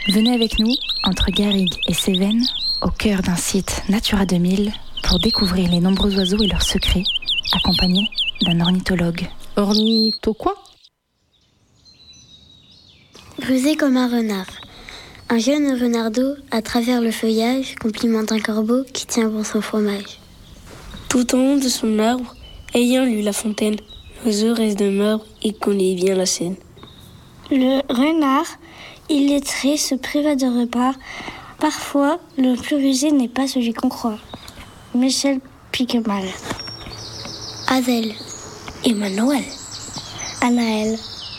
Venez avec nous, entre Garrigues et Cévennes, au cœur d'un site Natura 2000, pour découvrir les nombreux oiseaux et leurs secrets, accompagnés d'un ornithologue. Ornitho quoi ? Rusé comme un renard. Un jeune renardeau, à travers le feuillage, complimente un corbeau qui tient pour son fromage. Tout en haut de son arbre, ayant lu La Fontaine, l'oiseau reste demeure et connaît bien la scène. Le renard, illettré, se priva de repas. Parfois, le plus rusé n'est pas celui qu'on croit. Michel Piquemal. Adèle. Emmanuel. Anaël.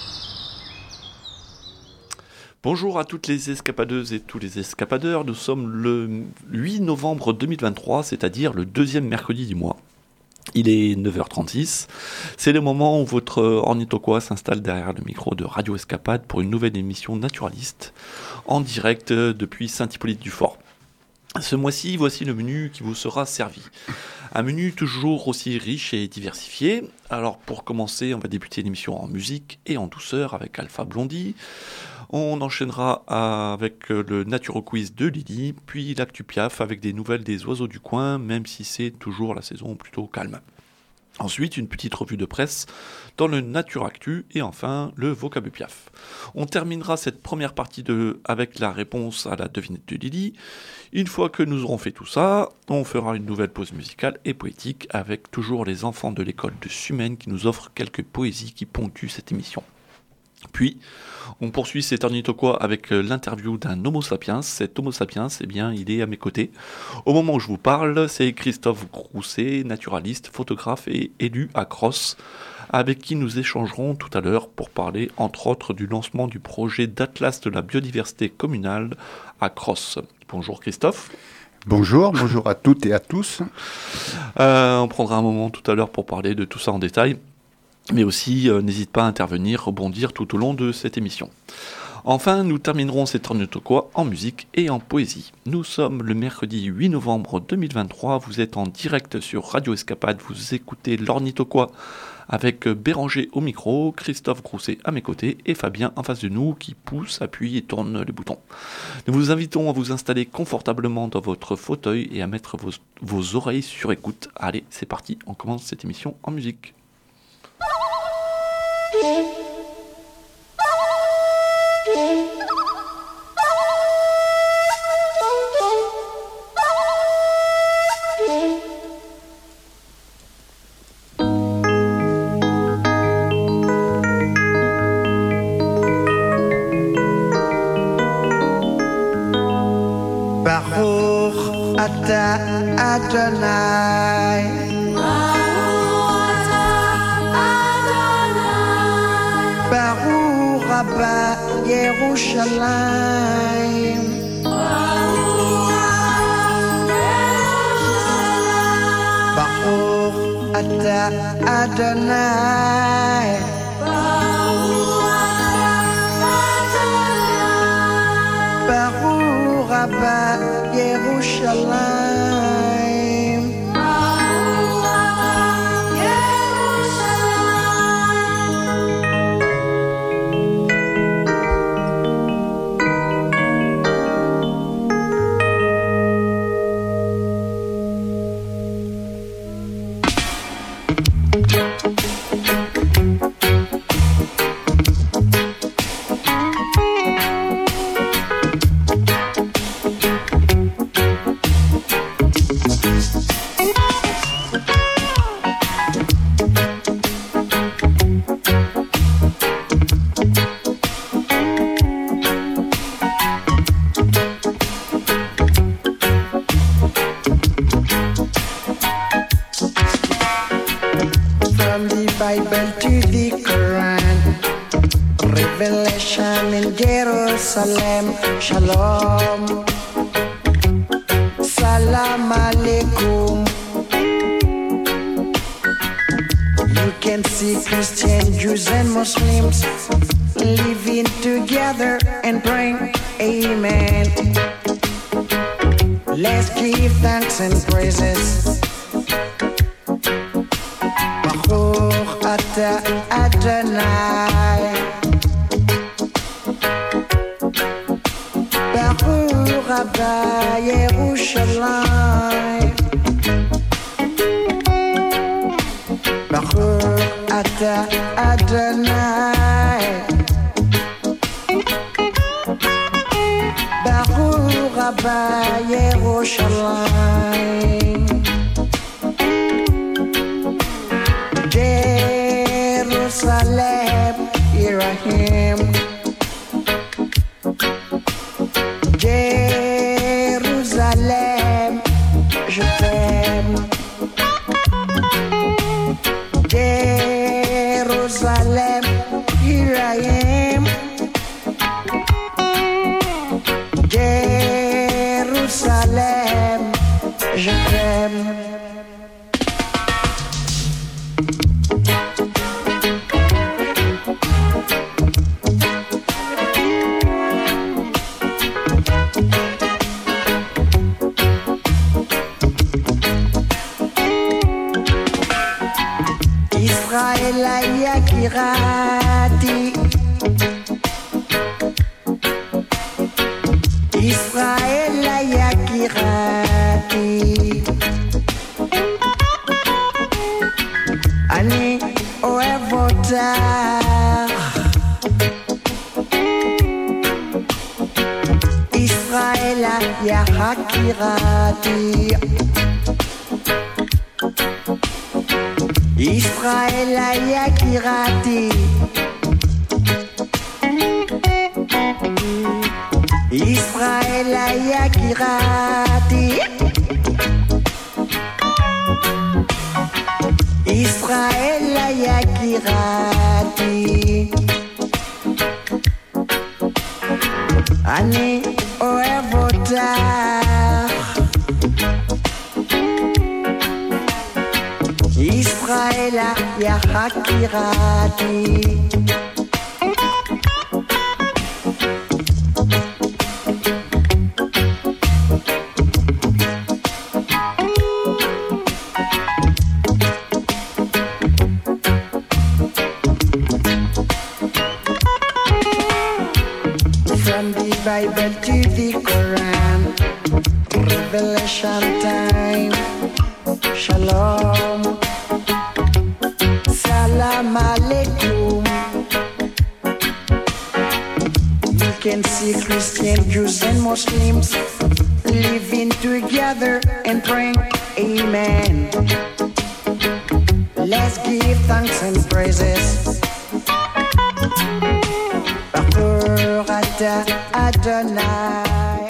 Bonjour à toutes les escapadeuses et tous les escapadeurs, nous sommes le 8 novembre 2023, c'est-à-dire le deuxième mercredi du mois. Il est 9h36, c'est le moment où votre ornithoquois s'installe derrière le micro de Radio Escapade pour une nouvelle émission naturaliste en direct depuis Saint-Hippolyte-du-Fort. Ce mois-ci, voici le menu qui vous sera servi. Un menu toujours aussi riche et diversifié. Alors pour commencer, on va débuter l'émission en musique et en douceur avec Alpha Blondie. On enchaînera avec le Naturo Quiz de Lily, puis l'Actu Piaf avec des nouvelles des oiseaux du coin, même si c'est toujours la saison plutôt calme. Ensuite, une petite revue de presse dans le Nature Actu et enfin le Vocabu Piaf. On terminera cette première partie avec la réponse à la devinette de Lily. Une fois que nous aurons fait tout ça, on fera une nouvelle pause musicale et poétique avec toujours les enfants de l'école de Sumène qui nous offrent quelques poésies qui ponctuent cette émission. Puis, on poursuit cet ornithoquois avec l'interview d'un Homo sapiens. Cet Homo sapiens, eh bien, il est à mes côtés. Au moment où je vous parle, c'est Christophe Grousset, naturaliste, photographe et élu à Cross, avec qui nous échangerons tout à l'heure pour parler, entre autres, du lancement du projet d'Atlas de la biodiversité communale à Cross. Bonjour Christophe. Bonjour à toutes et à tous. On prendra un moment tout à l'heure pour parler de tout ça en détail. Mais aussi, n'hésite pas à intervenir, rebondir tout au long de cette émission. Enfin, nous terminerons cet ornithoquois en musique et en poésie. Nous sommes le mercredi 8 novembre 2023, vous êtes en direct sur Radio Escapade, vous écoutez l'ornithoquois avec Béranger au micro, Christophe Grousset à mes côtés et Fabien en face de nous qui pousse, appuie et tourne les boutons. Nous vous invitons à vous installer confortablement dans votre fauteuil et à mettre vos oreilles sur écoute. Allez, c'est parti, on commence cette émission en musique. Baruch Ata Adonai. Baruch Rabba Yerushalayim. Baruch Ata Adonai. Baruch Rabba Yerushalayim. Shalom, salam alaikum. You can see Christians, Jews and Muslims living together and praying, amen. Let's give thanks and praises. Baruch Ata Adonai. בחור הבא ירושלים בחור אתה אדוני בחור הבא ירושלים Jerusalem, here I am. Jerusalem, je t'aime. Jerusalem, here I am. Jerusalem, je t'aime. Israël Yakirati Israël Yakirati Ani Oevota Israël Yakirati Israël Yakirati Israël Yakirati Israël Yakirati Ani Oevota Israël Yakirati From the Bible to the Quran Revelation time Shalom Salam alaikum. You can see Christians, Jews and Muslims living together and praying Amen. Let's give thanks and praises. Baruch atah Adonai.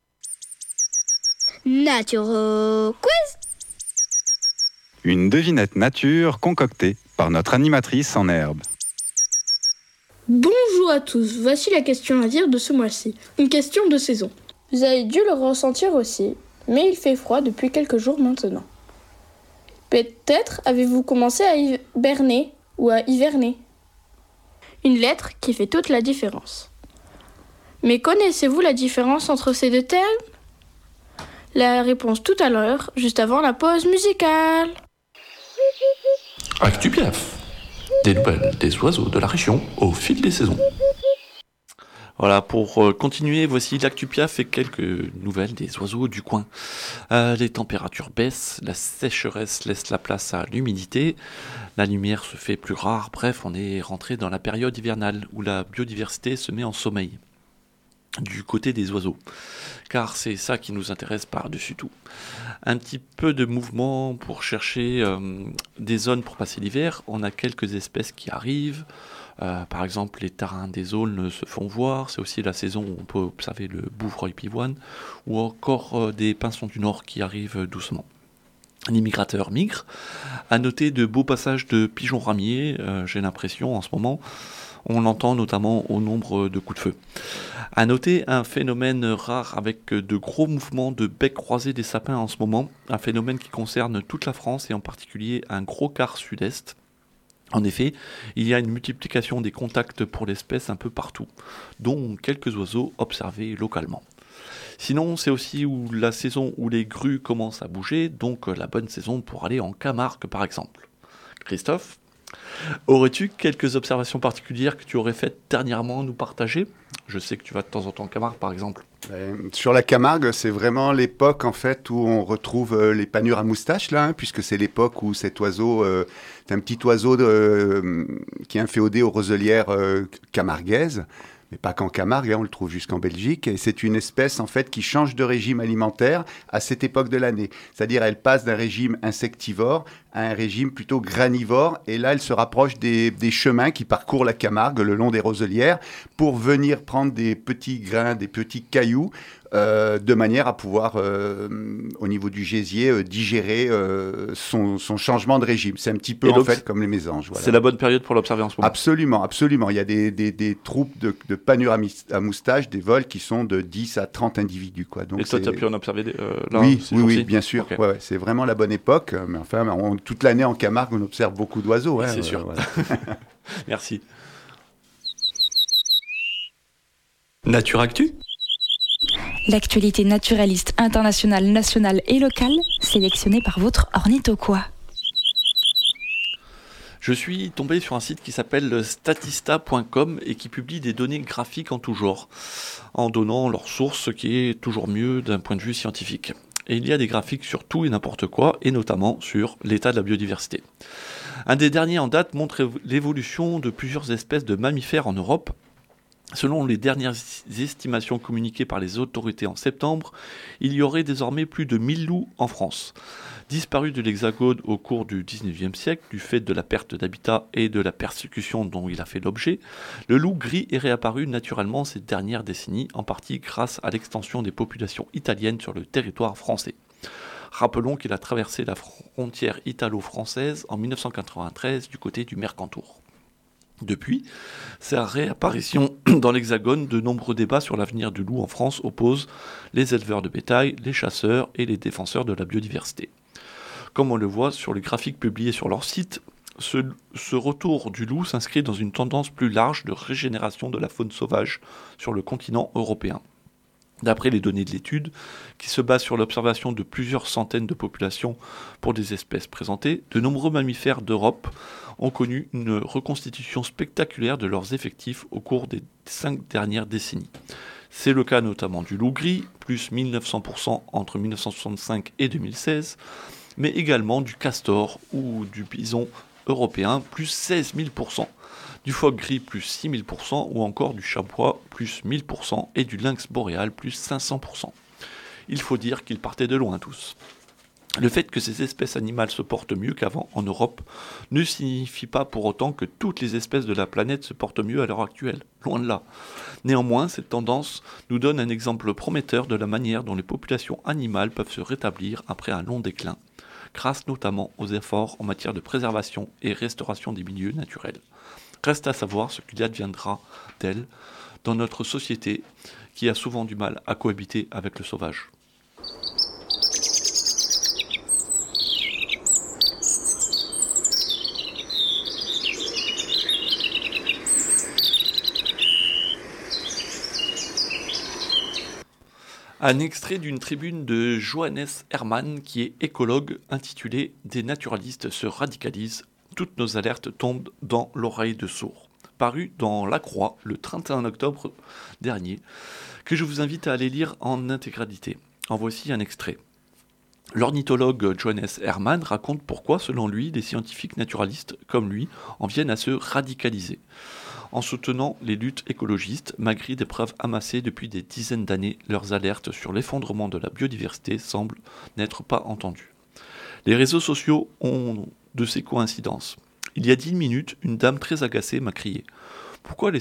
Naturo Quiz. Une devinette nature concoctée par notre animatrice en herbe. Bonjour à tous, voici la question à dire de ce mois-ci. Une question de saison. Vous avez dû le ressentir aussi, mais il fait froid depuis quelques jours maintenant. Peut-être avez-vous commencé à hiberner ou à hiverner. Une lettre qui fait toute la différence. Mais connaissez-vous la différence entre ces deux termes ? La réponse tout à l'heure, juste avant la pause musicale. ActuPiaf, des nouvelles des oiseaux de la région au fil des saisons. Voilà, pour continuer, voici l'ActuPiaf et quelques nouvelles des oiseaux du coin. Les températures baissent, la sécheresse laisse la place à l'humidité, la lumière se fait plus rare, bref, on est rentré dans la période hivernale où la biodiversité se met en sommeil. Du côté des oiseaux, car c'est ça qui nous intéresse par-dessus tout. Un petit peu de mouvement pour chercher des zones pour passer l'hiver. On a quelques espèces qui arrivent, par exemple les tarins des aulnes se font voir, c'est aussi la saison où on peut observer le bouvreuil pivoine, ou encore des pinsons du nord qui arrivent doucement. Les migrateurs migrent. À noter de beaux passages de pigeons ramiers, j'ai l'impression en ce moment. On l'entend notamment au nombre de coups de feu. À noter un phénomène rare avec de gros mouvements de bec croisé des sapins en ce moment, un phénomène qui concerne toute la France et en particulier un gros quart sud-est. En effet, il y a une multiplication des contacts pour l'espèce un peu partout, dont quelques oiseaux observés localement. Sinon, c'est aussi la saison où les grues commencent à bouger, donc la bonne saison pour aller en Camargue par exemple. Christophe ? Aurais-tu quelques observations particulières que tu aurais faites dernièrement à nous partager ? Je sais que tu vas de temps en temps en Camargue, par exemple. Sur la Camargue, c'est vraiment l'époque en fait où on retrouve les panures à moustache là, puisque c'est l'époque où cet oiseau, c'est un petit oiseau qui est inféodé aux roselières camarguaises. Mais pas qu'en Camargue, on le trouve jusqu'en Belgique. Et c'est une espèce, en fait, qui change de régime alimentaire à cette époque de l'année. C'est-à-dire, elle passe d'un régime insectivore à un régime plutôt granivore. Et là, elle se rapproche des chemins qui parcourent la Camargue le long des roselières pour venir prendre des petits grains, des petits cailloux, de manière à pouvoir, au niveau du gésier, digérer son changement de régime. C'est un petit peu, en fait, comme les mésanges. Voilà. C'est la bonne période pour l'observer en ce moment. Absolument, absolument. Il y a des troupes de panures à moustache, des vols qui sont de 10 à 30 individus. Quoi. Donc, et toi, tu as pu en observer là, oui, bien sûr. Okay. Ouais, c'est vraiment la bonne époque. Mais enfin, toute l'année en Camargue, on observe beaucoup d'oiseaux. C'est sûr. Voilà. Merci. Nature Actu. L'actualité naturaliste internationale, nationale et locale, sélectionnée par votre ornithoquois. Je suis tombé sur un site qui s'appelle statista.com et qui publie des données graphiques en tout genre, en donnant leur source, ce qui est toujours mieux d'un point de vue scientifique. Et il y a des graphiques sur tout et n'importe quoi, et notamment sur l'état de la biodiversité. Un des derniers en date montre l'évolution de plusieurs espèces de mammifères en Europe. Selon les dernières estimations communiquées par les autorités en septembre, il y aurait désormais plus de 1000 loups en France. Disparus de l'Hexagone au cours du XIXe siècle, du fait de la perte d'habitat et de la persécution dont il a fait l'objet, le loup gris est réapparu naturellement ces dernières décennies, en partie grâce à l'extension des populations italiennes sur le territoire français. Rappelons qu'il a traversé la frontière italo-française en 1993 du côté du Mercantour. Depuis sa réapparition dans l'Hexagone, de nombreux débats sur l'avenir du loup en France opposent les éleveurs de bétail, les chasseurs et les défenseurs de la biodiversité. Comme on le voit sur les graphiques publiés sur leur site, ce retour du loup s'inscrit dans une tendance plus large de régénération de la faune sauvage sur le continent européen. D'après les données de l'étude, qui se base sur l'observation de plusieurs centaines de populations pour des espèces présentées, de nombreux mammifères d'Europe ont connu une reconstitution spectaculaire de leurs effectifs au cours des 5 dernières décennies. C'est le cas notamment du loup gris, plus 1900% entre 1965 et 2016, mais également du castor ou du bison européen, plus 16 000%, du phoque gris, plus 6 000%, ou encore du chamois, plus 1000%, et du lynx boréal, plus 500%. Il faut dire qu'ils partaient de loin tous. Le fait que ces espèces animales se portent mieux qu'avant en Europe ne signifie pas pour autant que toutes les espèces de la planète se portent mieux à l'heure actuelle, loin de là. Néanmoins, cette tendance nous donne un exemple prometteur de la manière dont les populations animales peuvent se rétablir après un long déclin, grâce notamment aux efforts en matière de préservation et restauration des milieux naturels. Reste à savoir ce qu'il adviendra d'elles dans notre société qui a souvent du mal à cohabiter avec le sauvage. Un extrait d'une tribune de Johannes Hermann, qui est écologue, intitulée « Des naturalistes se radicalisent, toutes nos alertes tombent dans l'oreille de sourd », paru dans La Croix le 31 octobre dernier, que je vous invite à aller lire en intégralité. En voici un extrait. L'ornithologue Johannes Hermann raconte pourquoi, selon lui, des scientifiques naturalistes comme lui en viennent à se radicaliser. En soutenant les luttes écologistes, malgré des preuves amassées depuis des dizaines d'années, leurs alertes sur l'effondrement de la biodiversité semblent n'être pas entendues. Les réseaux sociaux ont de ces coïncidences. Il y a 10 minutes, une dame très agacée m'a crié « Pourquoi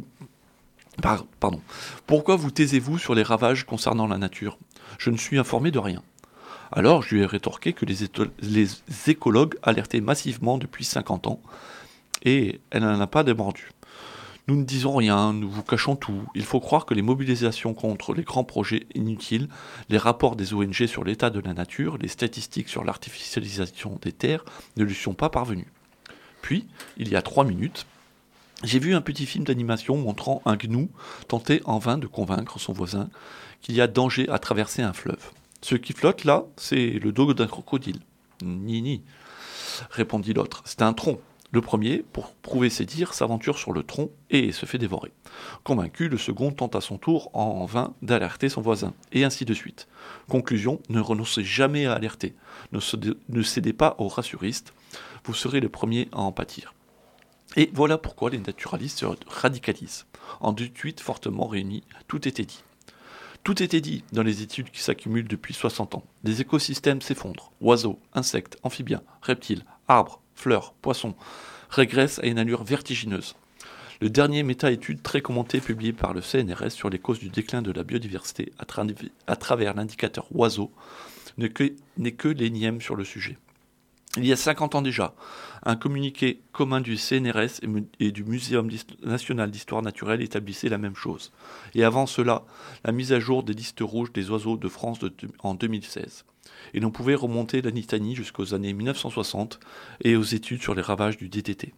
vous taisez-vous sur les ravages concernant la nature ? Je ne suis informé de rien. » Alors je lui ai rétorqué que les écologues alertaient massivement depuis 50 ans et elle n'en a pas démordu. Nous ne disons rien, nous vous cachons tout. Il faut croire que les mobilisations contre les grands projets inutiles, les rapports des ONG sur l'état de la nature, les statistiques sur l'artificialisation des terres ne lui sont pas parvenus. Puis, il y a 3 minutes, j'ai vu un petit film d'animation montrant un gnou tenter en vain de convaincre son voisin qu'il y a danger à traverser un fleuve. Ce qui flotte là, c'est le dos d'un crocodile. Ni, répondit l'autre, c'est un tronc. Le premier, pour prouver ses dires, s'aventure sur le tronc et se fait dévorer. Convaincu, le second tente à son tour en vain d'alerter son voisin, et ainsi de suite. Conclusion, ne renoncez jamais à alerter. Ne cédez pas aux rassuristes, vous serez le premier à en pâtir. Et voilà pourquoi les naturalistes se radicalisent. En 2 tweets fortement réunis, tout était dit. Tout était dit dans les études qui s'accumulent depuis 60 ans. Les écosystèmes s'effondrent. Oiseaux, insectes, amphibiens, reptiles, arbres, fleurs, poissons régressent à une allure vertigineuse. Le dernier méta-étude très commentée publié par le CNRS sur les causes du déclin de la biodiversité à travers l'indicateur oiseaux n'est que l'énième sur le sujet. Il y a 50 ans déjà, un communiqué commun du CNRS et du Muséum national d'histoire naturelle établissait la même chose. Et avant cela, la mise à jour des listes rouges des oiseaux de France en 2016. Et l'on pouvait remonter la litanie jusqu'aux années 1960 et aux études sur les ravages du DDT.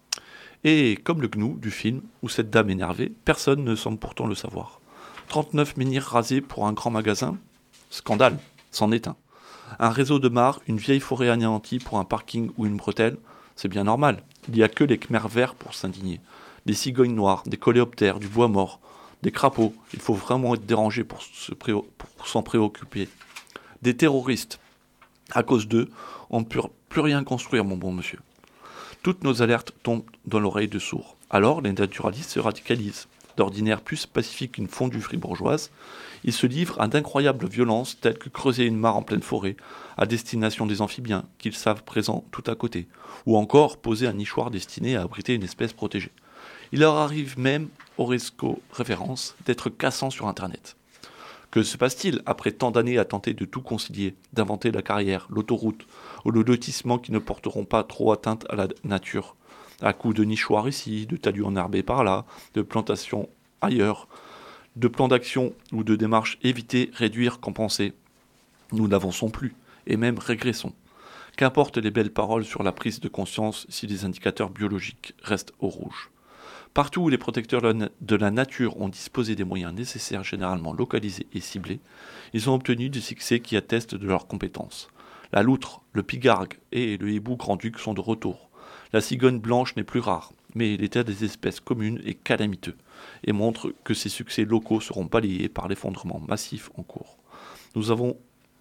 Et comme le gnou du film, où cette dame énervée, personne ne semble pourtant le savoir. 39 menhirs rasés pour un grand magasin ? Scandale, c'en est un. Un réseau de mares, une vieille forêt anéantie pour un parking ou une bretelle, c'est bien normal. Il n'y a que les khmers verts pour s'indigner. Des cigognes noires, des coléoptères, du bois mort, des crapauds. Il faut vraiment être dérangé pour s'en préoccuper. Des terroristes. À cause d'eux, on ne peut plus rien construire, mon bon monsieur. Toutes nos alertes tombent dans l'oreille de sourds. Alors, les naturalistes se radicalisent. D'ordinaire plus pacifiques qu'une fondue fribourgeoise, ils se livrent à d'incroyables violences telles que creuser une mare en pleine forêt, à destination des amphibiens, qu'ils savent présents tout à côté, ou encore poser un nichoir destiné à abriter une espèce protégée. Il leur arrive même, Oresco référence, d'être cassants sur Internet. Que se passe-t-il après tant d'années à tenter de tout concilier, d'inventer la carrière, l'autoroute, ou le lotissement qui ne porteront pas trop atteinte à la nature, à coups de nichoirs ici, de talus enherbés par là, de plantations ailleurs, de plans d'action ou de démarches éviter, réduire, compenser. Nous n'avançons plus, et même régressons. Qu'importent les belles paroles sur la prise de conscience si les indicateurs biologiques restent au rouge. Partout où les protecteurs de la nature ont disposé des moyens nécessaires généralement localisés et ciblés, ils ont obtenu des succès qui attestent de leurs compétences. La loutre, le pigargue et le hibou grand-duc sont de retour. La cigogne blanche n'est plus rare, mais l'état des espèces communes est calamiteux et montre que ces succès locaux seront balayés par l'effondrement massif en cours. Nous avons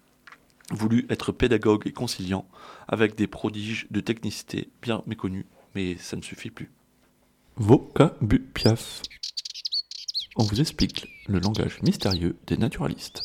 voulu être pédagogues et conciliants avec des prodiges de technicité bien méconnus, mais ça ne suffit plus. Vocabupiaf. On vous explique le langage mystérieux des naturalistes.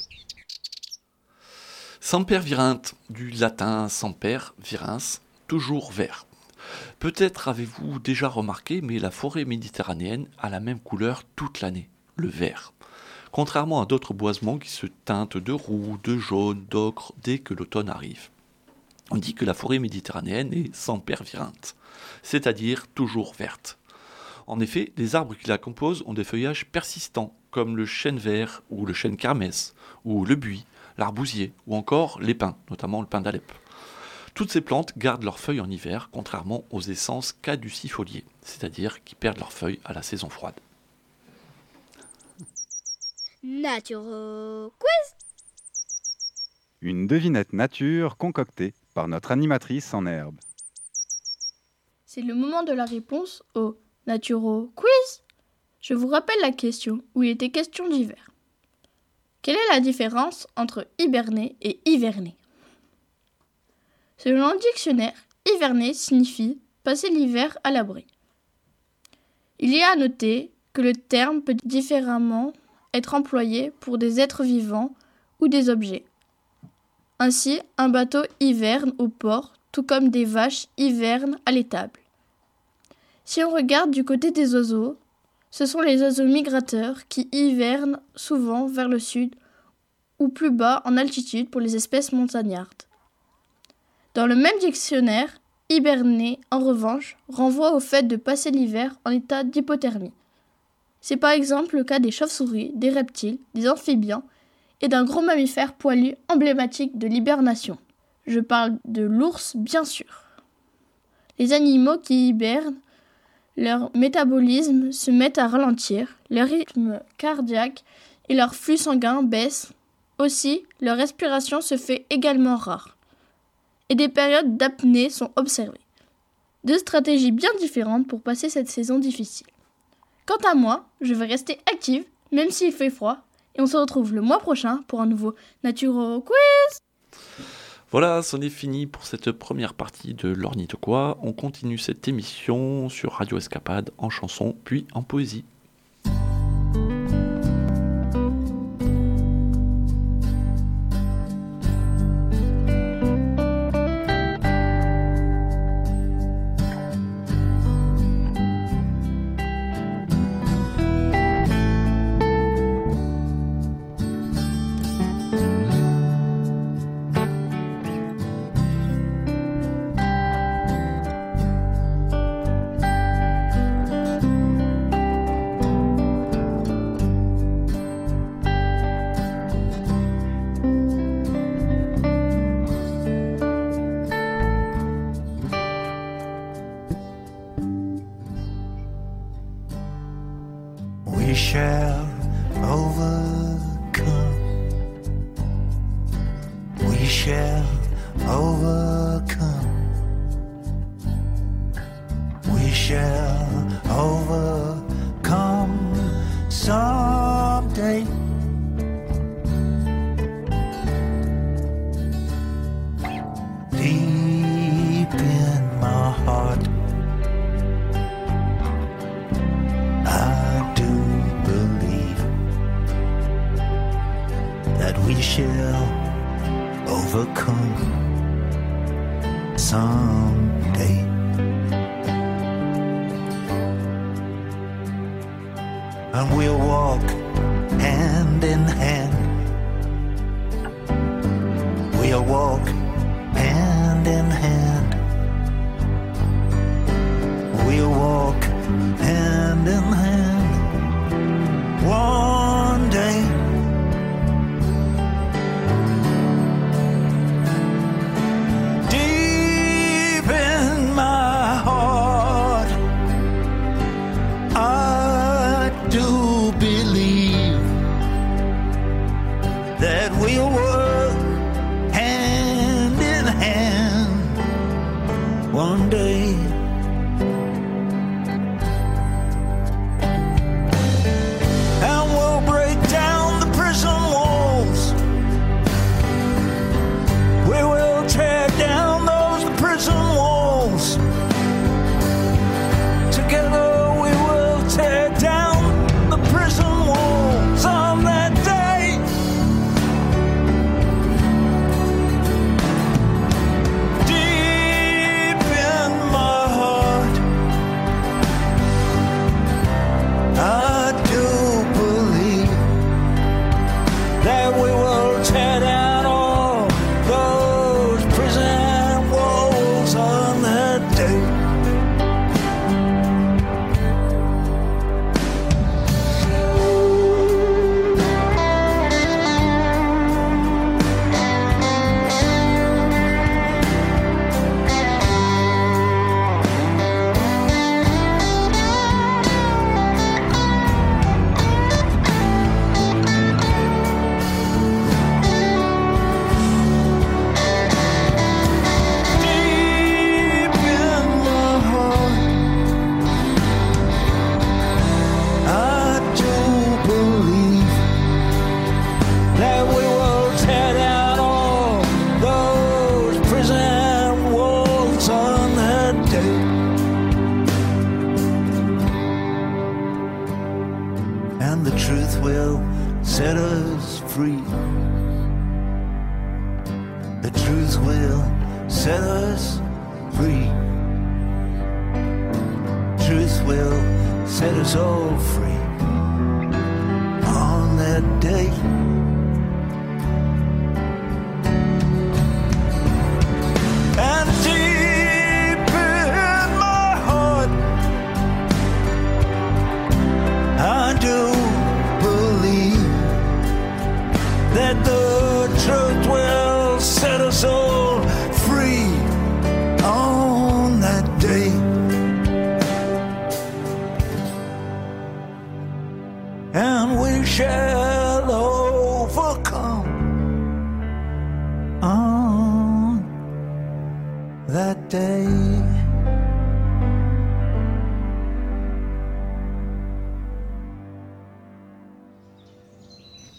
Semper virint, du latin semper virens, toujours vert. Peut-être avez-vous déjà remarqué, mais la forêt méditerranéenne a la même couleur toute l'année, le vert. Contrairement à d'autres boisements qui se teintent de roux, de jaune, d'ocre dès que l'automne arrive. On dit que la forêt méditerranéenne est semper virint, c'est-à-dire toujours verte. En effet, les arbres qui la composent ont des feuillages persistants, comme le chêne vert ou le chêne kermès, ou le buis, l'arbousier, ou encore les pins, notamment le pin d'Alep. Toutes ces plantes gardent leurs feuilles en hiver, contrairement aux essences caducifoliées, c'est-à-dire qui perdent leurs feuilles à la saison froide. Naturo Quiz. Une devinette nature concoctée par notre animatrice en herbe. C'est le moment de la réponse au Naturo Quiz. Je vous rappelle la question où il était question d'hiver. Quelle est la différence entre hiberner et hiverner ? Selon le dictionnaire, hiverner signifie passer l'hiver à l'abri. Il y a à noter que le terme peut différemment être employé pour des êtres vivants ou des objets. Ainsi, un bateau hiverne au port, tout comme des vaches hivernent à l'étable. Si on regarde du côté des oiseaux, ce sont les oiseaux migrateurs qui hivernent souvent vers le sud ou plus bas en altitude pour les espèces montagnardes. Dans le même dictionnaire, hiberner, en revanche, renvoie au fait de passer l'hiver en état d'hypothermie. C'est par exemple le cas des chauves-souris, des reptiles, des amphibiens et d'un gros mammifère poilu emblématique de l'hibernation. Je parle de l'ours, bien sûr. Les animaux qui hibernent, leur métabolisme se met à ralentir, leur rythme cardiaque et leur flux sanguin baissent. Aussi, leur respiration se fait également rare. Et des périodes d'apnée sont observées. Deux stratégies bien différentes pour passer cette saison difficile. Quant à moi, je vais rester active, même s'il fait froid, et on se retrouve le mois prochain pour un nouveau Naturo Quiz. Voilà, c'en est fini pour cette première partie de l'Ornithoquois. On continue cette émission sur Radio Escapade en chanson, puis en poésie. We shall overcome. We shall overcome. We shall overcome someday. Deep in my heart, I do believe that we shall overcome someday. And we'll walk hand in hand. We'll walk hand in hand. We'll walk hand in hand one day. Deep in my heart, I do believe that we'll work hand in hand one day. And we'll break down the prison walls. We will tear down those prison walls. Together we will tear down the prison walls on that day. Deep in my heart, I do believe that we will tear down all those prison walls on that day. Deep in my heart, I do believe that we will tear down all those prison walls on that day. And the truth will set us free. The truth will set us free. Truth will set us all free on that day. And deep in my heart, I do believe that the truth will set us all free on that day. And we shall overcome on that day.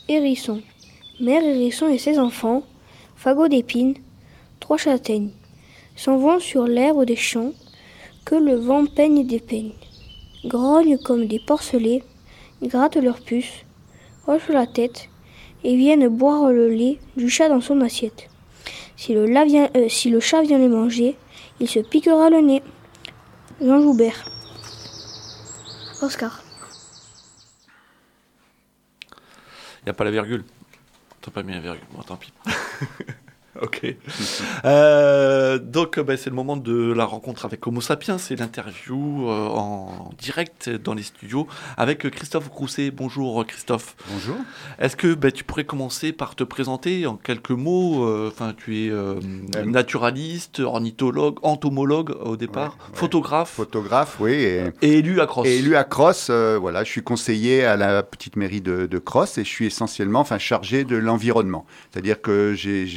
Hérisson. Mère Hérisson et ses enfants, fagots d'épines, 3 châtaignes, s'en vont sur l'herbe des champs, que le vent peigne et dépeigne. Grognent comme des porcelets, grattent leurs puces, hochent la tête et viennent boire le lait du chat dans son assiette. Si le chat vient les manger, il se piquera le nez. Jean Joubert. Oscar. Il n'y a pas la virgule. T'as pas mis la virgule. Bon, tant pis. Ok. Donc, c'est le moment de la rencontre avec Homo Sapiens. C'est l'interview en direct dans les studios avec Christophe Grousset. Bonjour Christophe. Bonjour. Est-ce que tu pourrais commencer par te présenter en quelques mots? Tu es naturaliste, ornithologue, entomologue au départ, photographe. Photographe, oui. Et élu à Cross. Et élu à Cross, voilà. Je suis conseiller à la petite mairie de Cross et je suis essentiellement chargé de l'environnement. C'est-à-dire que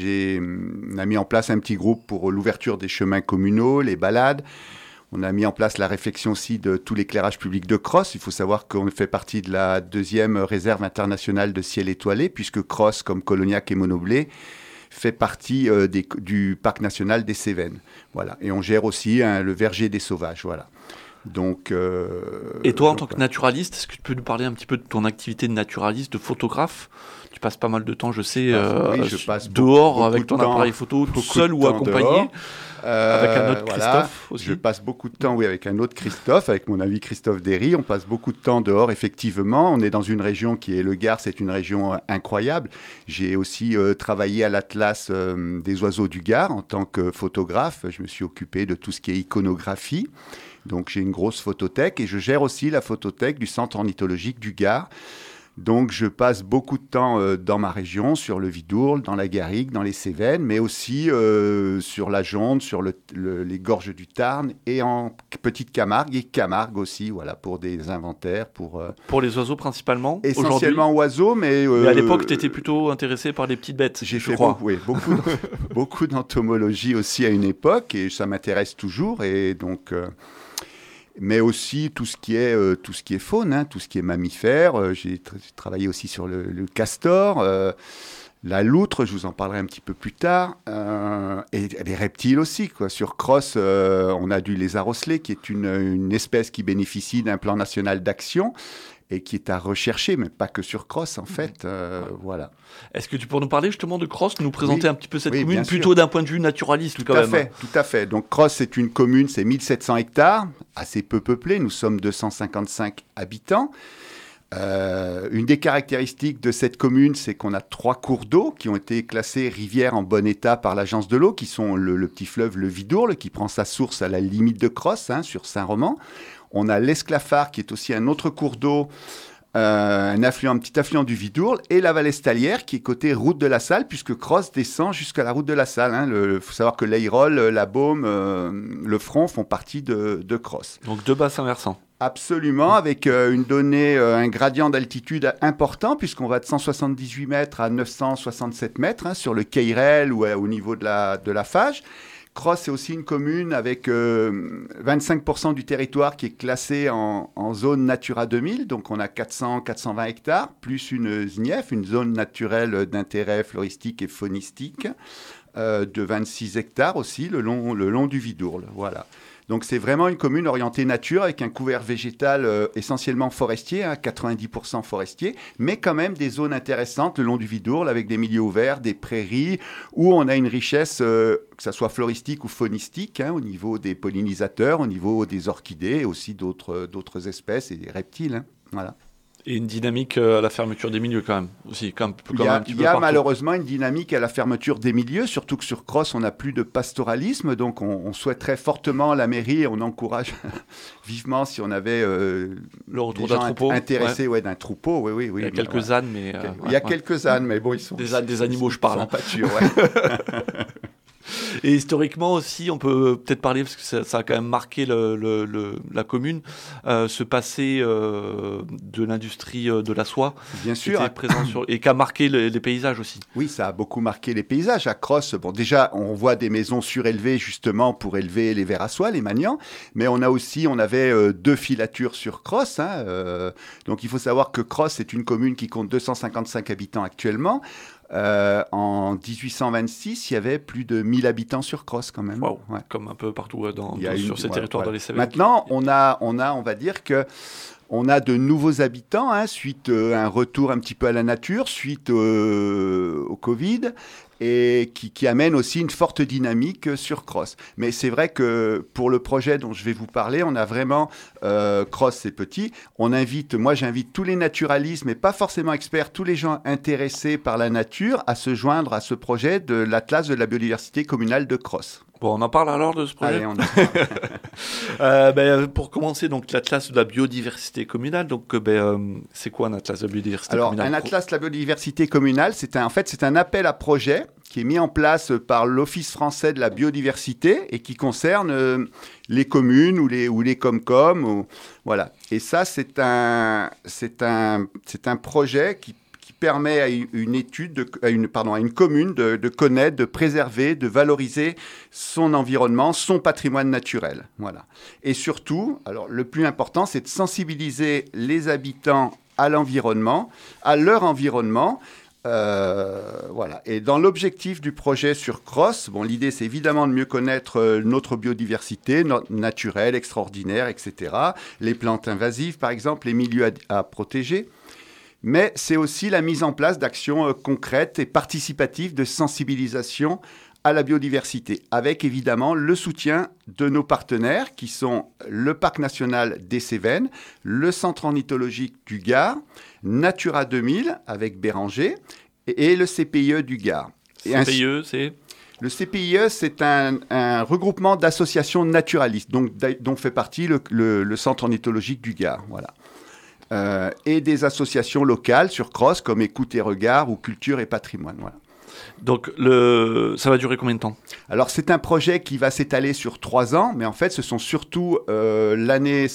on a mis en place un petit groupe pour l'ouverture des chemins communaux, les balades. On a mis en place la réflexion aussi de tout l'éclairage public de Cross. Il faut savoir qu'on fait partie de la 2e réserve internationale de ciel étoilé, puisque Cross, comme Colognac et Monoblé, fait partie du parc national des Cévennes. Voilà. Et on gère aussi le verger des sauvages. Voilà. Donc, et toi, en tant que naturaliste, est-ce que tu peux nous parler un petit peu de ton activité de naturaliste, de photographe? Tu passes pas mal de temps, je sais, je passe dehors beaucoup avec ton appareil photo, tout seul ou accompagné, avec un autre Christophe aussi. Je passe beaucoup de temps, avec un autre Christophe, avec mon ami Christophe Derry. On passe beaucoup de temps dehors, effectivement. On est dans une région qui est le Gard, c'est une région incroyable. J'ai aussi travaillé à l'Atlas des oiseaux du Gard en tant que photographe. Je me suis occupé de tout ce qui est iconographie. Donc j'ai une grosse photothèque et je gère aussi la photothèque du centre ornithologique du Gard. Donc je passe beaucoup de temps dans ma région, sur le Vidourle, dans la Garrigue, dans les Cévennes, mais aussi sur la Jonde, sur les gorges du Tarn et en Petite Camargue et Camargue aussi, voilà, pour des inventaires. Pour les oiseaux principalement? Essentiellement oiseaux, mais à l'époque, tu étais plutôt intéressé par les petites bêtes. J'ai fait beaucoup d'entomologie aussi à une époque et ça m'intéresse toujours et donc... mais aussi tout ce qui est faune, tout ce qui est mammifère. J'ai travaillé aussi sur le castor, la loutre, je vous en parlerai un petit peu plus tard, et les reptiles aussi, quoi. Sur Cross, on a du lézard osselet, qui est une espèce qui bénéficie d'un plan national d'action et qui est à rechercher, mais pas que sur Cross, en fait. Voilà. Est-ce que tu pourrais nous parler justement de Cross, nous présenter un petit peu cette commune, plutôt d'un point de vue naturaliste tout à fait. Donc Cross, c'est une commune, c'est 1700 hectares, assez peu peuplée, nous sommes 255 habitants. Une des caractéristiques de cette commune, c'est qu'on a 3 cours d'eau qui ont été classés rivières en bon état par l'Agence de l'eau, qui sont le petit fleuve le Vidourle, qui prend sa source à la limite de Cross, sur Saint-Roman. On a l'Esclafard, qui est aussi un autre cours d'eau, un petit affluent du Vidourle, et la vallée Stalière, qui est côté route de la Salle, puisque Cross descend jusqu'à la route de la Salle. Il faut savoir que l'Ayrol, la Baume, le Front font partie de Cross. Donc 2 bassins versants. Absolument, avec un gradient d'altitude important, puisqu'on va de 178 mètres à 967 mètres sur le Keirel ou au niveau de la Fage. Cross est aussi une commune avec 25% du territoire qui est classé en zone Natura 2000, donc on a 420 hectares, plus une ZNIEF, une zone naturelle d'intérêt floristique et faunistique, de 26 hectares aussi, le long du Vidourle, voilà. Donc c'est vraiment une commune orientée nature avec un couvert végétal essentiellement forestier, 90% forestier, mais quand même des zones intéressantes le long du Vidourle avec des milieux ouverts, des prairies, où on a une richesse, que ce soit floristique ou faunistique, au niveau des pollinisateurs, au niveau des orchidées, et aussi d'autres espèces et des reptiles. Voilà. Et une dynamique à la fermeture des milieux quand même, aussi, il y a malheureusement une dynamique à la fermeture des milieux, surtout que sur Cross, on n'a plus de pastoralisme, donc on souhaiterait fortement la mairie, et on encourage vivement si on avait le retour d'un troupeau intéressés d'un troupeau. Oui, il y a quelques ânes, mais... il y a quelques ânes, mais bon, ils sont... Des animaux, je parle. Ils sont pâtures, Et historiquement aussi, on peut peut-être parler, parce que ça a quand même marqué la commune, ce passé de l'industrie de la soie. Bien sûr. Qui était présent et qui a marqué les paysages aussi. Oui, ça a beaucoup marqué les paysages. À Crosses, bon, déjà, on voit des maisons surélevées justement pour élever les vers à soie, les maniants. Mais on avait 2 filatures sur Crosses. Donc il faut savoir que Crosses est une commune qui compte 255 habitants actuellement. En 1826, il y avait plus de 1000 habitants sur Crosses quand même. Wow. Ouais. Comme un peu partout sur ces territoires dans les Cévennes. Maintenant, on va dire que on a de nouveaux habitants suite à un retour un petit peu à la nature, suite au Covid, et qui amène aussi une forte dynamique sur Crosses. Mais c'est vrai que pour le projet dont je vais vous parler, on a vraiment, Crosses c'est petit, moi j'invite tous les naturalistes, mais pas forcément experts, tous les gens intéressés par la nature à se joindre à ce projet de l'Atlas de la biodiversité communale de Crosses. Bon, on en parle alors de ce projet. Allez, on en parle. Pour commencer, donc l'Atlas de la biodiversité communale. Donc, c'est quoi un Atlas de la biodiversité communale? Un Atlas de la biodiversité communale, c'est un appel à projet qui est mis en place par l'Office français de la biodiversité et qui concerne les communes ou les Comcom. Voilà. Et ça, c'est un projet qui permet à une commune de connaître, de préserver, de valoriser son environnement, son patrimoine naturel. Voilà. Et surtout, alors le plus important, c'est de sensibiliser les habitants à l'environnement, à leur environnement. Voilà. Et dans l'objectif du projet sur Crosses, l'idée c'est évidemment de mieux connaître notre biodiversité naturelle, extraordinaire, etc. Les plantes invasives, par exemple, les milieux à protéger. Mais c'est aussi la mise en place d'actions concrètes et participatives de sensibilisation à la biodiversité, avec évidemment le soutien de nos partenaires qui sont le Parc national des Cévennes, le Centre ornithologique du Gard, Natura 2000 avec Béranger et le CPIE du Gard. CPIE, c'est ? Le CPIE, c'est un regroupement d'associations naturalistes, dont fait partie le Centre ornithologique du Gard. Voilà. Et des associations locales sur Crosses comme Écoute et Regard ou Culture et Patrimoine. Voilà. Donc, ça va durer combien de temps ? Alors, c'est un projet qui va s'étaler sur 3 ans, mais en fait, ce sont surtout l'année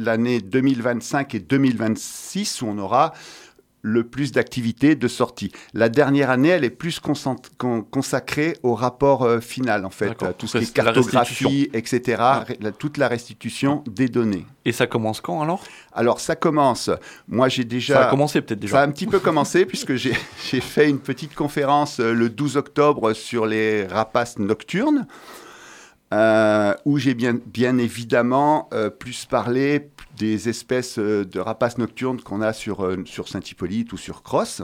2025 et 2026 où on aura le plus d'activités de sortie. La dernière année, elle est plus consacrée au rapport final, en fait, à tout ce qui est cartographie, etc., toute la restitution des données. Et ça commence quand, alors ? Alors, ça commence... Moi, j'ai déjà... Ça a commencé, peut-être, déjà. Ça a un petit peu commencé, puisque j'ai fait une petite conférence le 12 octobre sur les rapaces nocturnes, où j'ai bien évidemment plus parlé des espèces de rapaces nocturnes qu'on a sur Saint-Hippolyte ou sur Crosses.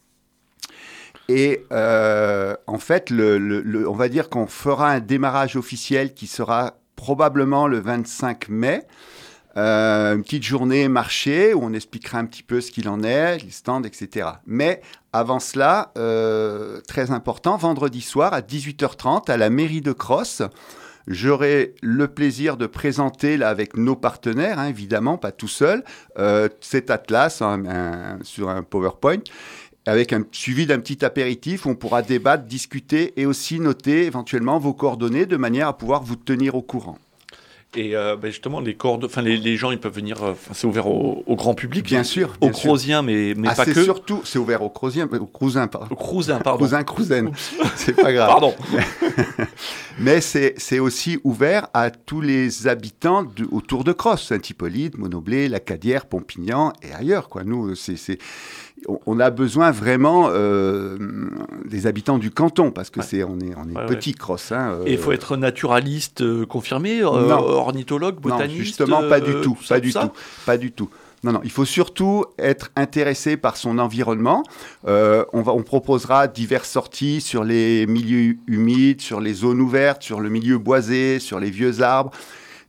Et en fait, on va dire qu'on fera un démarrage officiel qui sera probablement le 25 mai. Une petite journée marché où on expliquera un petit peu ce qu'il en est, les stands, etc. Mais avant cela, très important, vendredi soir à 18h30 à la mairie de Crosses, j'aurai le plaisir de présenter là, avec nos partenaires, évidemment, pas tout seul, cet atlas sur un PowerPoint, avec suivi d'un petit apéritif où on pourra débattre, discuter et aussi noter éventuellement vos coordonnées de manière à pouvoir vous tenir au courant. Et justement, les gens, ils peuvent venir. C'est ouvert au grand public. Bien sûr. Aux Crosiens, mais pas que. Surtout, c'est ouvert aux Crosiens, aux Crousins, pardon. Aux Crousins, pardon. Crousaines. C'est pas grave. Pardon. Mais c'est aussi ouvert à tous les habitants autour de Crosses, Saint-Hippolyte, Monoblé, La Cadière, Pompignan et ailleurs, quoi. Nous, on a besoin vraiment des habitants du canton parce que on est petit, Crosses. Et il faut être naturaliste confirmé, ornithologue, botaniste. Non, justement, pas du tout. Non, il faut surtout être intéressé par son environnement. On proposera diverses sorties sur les milieux humides, sur les zones ouvertes, sur le milieu boisé, sur les vieux arbres.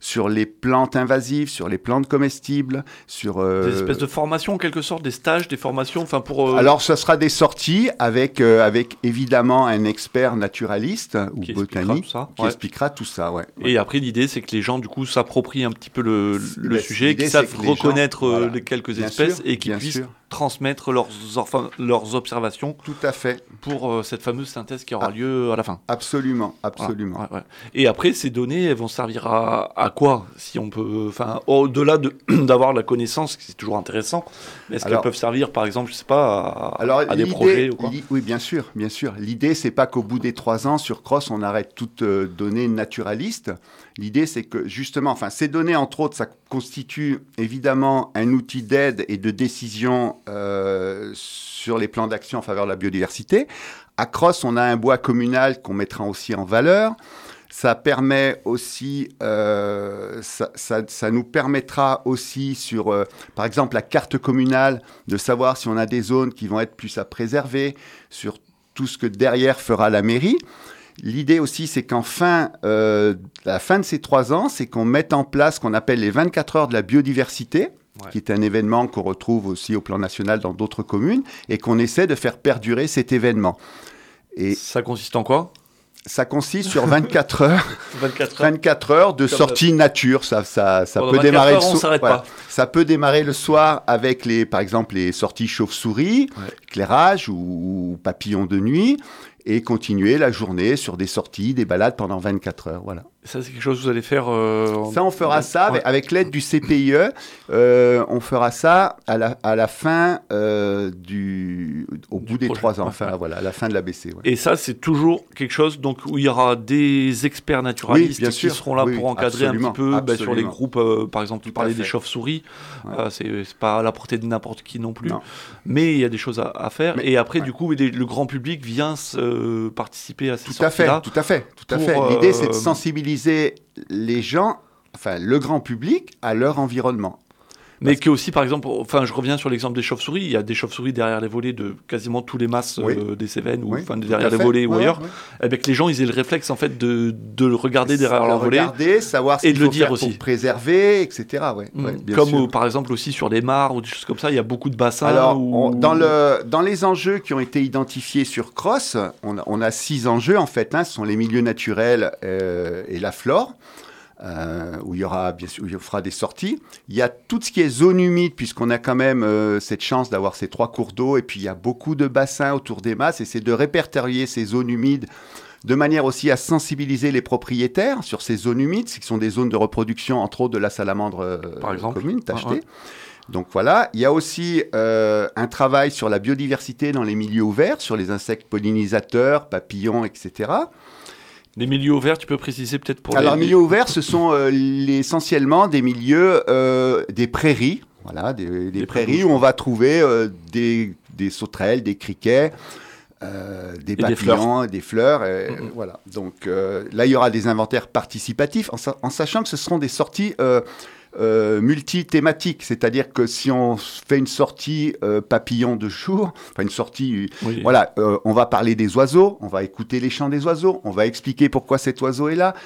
sur les plantes invasives, sur les plantes comestibles, sur... Des espèces de formations, en quelque sorte, des stages, des formations, enfin pour... Alors, ce sera des sorties avec évidemment un expert naturaliste ou botanique qui expliquera tout ça. Ouais. Et après, l'idée, c'est que les gens, du coup, s'approprient un petit peu le sujet, qu'ils savent reconnaître les quelques espèces et qu'ils puissent transmettre leurs observations. Tout à fait. Pour cette fameuse synthèse qui aura lieu à la fin. Absolument. Ouais. Et après, ces données, elles vont servir à quoi, si on peut, enfin, au-delà d'avoir la connaissance, c'est toujours intéressant. Mais est-ce qu'elles peuvent servir, par exemple, je sais pas, à des projets ou quoi? Oui, bien sûr. L'idée, c'est pas qu'au bout des 3 ans sur CROSS, on arrête toutes données naturalistes. L'idée, c'est que justement, enfin, ces données, entre autres, ça constitue évidemment un outil d'aide et de décision sur les plans d'action en faveur de la biodiversité. À CROSS, on a un bois communal qu'on mettra aussi en valeur. Ça permet aussi, ça nous permettra aussi sur, par exemple, la carte communale, de savoir si on a des zones qui vont être plus à préserver, sur tout ce que derrière fera la mairie. L'idée aussi, c'est qu'en la fin de ces 3 ans, c'est qu'on mette en place ce qu'on appelle les 24 heures de la biodiversité, qui est un événement qu'on retrouve aussi au plan national dans d'autres communes, et qu'on essaie de faire perdurer cet événement. Et ça consiste en quoi ? Ça consiste sur 24 heures, 24 heures de sortie nature. Ça peut démarrer on s'arrête pas. Ça peut démarrer le soir avec par exemple les sorties chauve-souris, éclairage ou papillons de nuit, et continuer la journée sur des sorties, des balades pendant 24 heures. Voilà. Ça, c'est quelque chose que vous allez faire Ça, on fera ça avec l'aide du CPIE. On fera ça à la fin au bout des 3 ans. Enfin, voilà, à la fin de l'ABC. Ouais. Et ça, c'est toujours quelque chose donc, où il y aura des experts naturalistes qui seront là pour encadrer un petit peu sur les groupes. Par exemple, tu parlais des chauves-souris. C'est pas à la portée de n'importe qui non plus. Non. Mais il y a des choses à faire. Et après, du coup, le grand public vient participer à ces sorties-là. Tout à fait. L'idée, c'est de sensibiliser les gens, enfin le grand public, à leur environnement. Mais que aussi, par exemple, enfin, je reviens sur l'exemple des chauves-souris. Il y a des chauves-souris derrière les volets de quasiment tous les masses des Cévennes ou derrière les volets ou ailleurs. Avec les gens, ils aient le réflexe en fait de le regarder derrière leur volet, savoir ce qu'il faut faire pour préserver, etc. Comme par exemple aussi sur les mares ou des choses comme ça, il y a beaucoup de bassins. Alors, dans les enjeux qui ont été identifiés sur CROSS, on a 6 enjeux en fait. Ce sont les milieux naturels et la flore. Où il y aura, bien sûr, où il fera des sorties. Il y a tout ce qui est zone humide, puisqu'on a quand même cette chance d'avoir ces 3 cours d'eau, et puis il y a beaucoup de bassins autour des masses, et c'est de répertorier ces zones humides de manière aussi à sensibiliser les propriétaires sur ces zones humides, qui sont des zones de reproduction, entre autres, de la salamandre commune, tachetée. Donc voilà, il y a aussi un travail sur la biodiversité dans les milieux ouverts, sur les insectes pollinisateurs, papillons, etc. Les milieux ouverts, tu peux préciser peut-être pour les milieux ouverts, ce sont essentiellement des milieux, des prairies, voilà, des prairies où on va trouver des sauterelles, des criquets, des papillons, des fleurs. Voilà. Donc là, il y aura des inventaires participatifs, en sachant que ce seront des sorties multi-thématiques, c'est-à-dire que si on fait une sortie papillon de jour, enfin une sortie, on va parler des oiseaux, on va écouter les chants des oiseaux, on va expliquer pourquoi cet oiseau est là.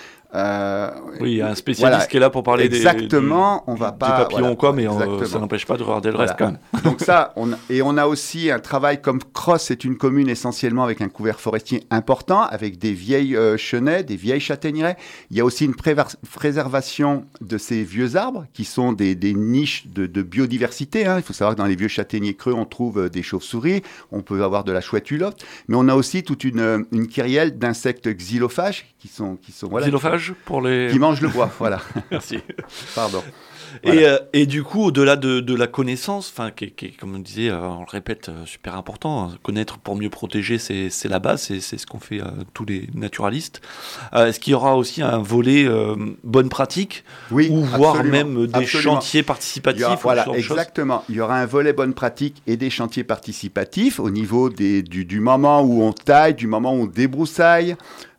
Il y a un spécialiste qui est là pour parler des papillons mais ça n'empêche pas de regarder le reste quand même. Donc ça, on a aussi un travail comme CROSS, c'est une commune essentiellement avec un couvert forestier important, avec des vieilles chênaies, des vieilles châtaigneraies. Il y a aussi une préservation de ces vieux arbres qui sont des niches de biodiversité. Il faut savoir que dans les vieux châtaigniers creux, on trouve des chauves-souris, on peut avoir de la chouette hulotte, mais on a aussi toute une kyrielle d'insectes xylophages qui sont xylophages pour les... qui mangent le bois, voilà. Merci. Pardon. Voilà. Et du coup, au-delà de la connaissance, qui est, comme on disait, on le répète, super important, connaître pour mieux protéger, c'est la base, c'est ce qu'ont fait tous les naturalistes. Est-ce qu'il y aura aussi un volet bonne pratique, ou voire même des chantiers participatifs? Exactement. Il y aura un volet bonne pratique et des chantiers participatifs au niveau du moment où on taille, du moment où on débroussaille.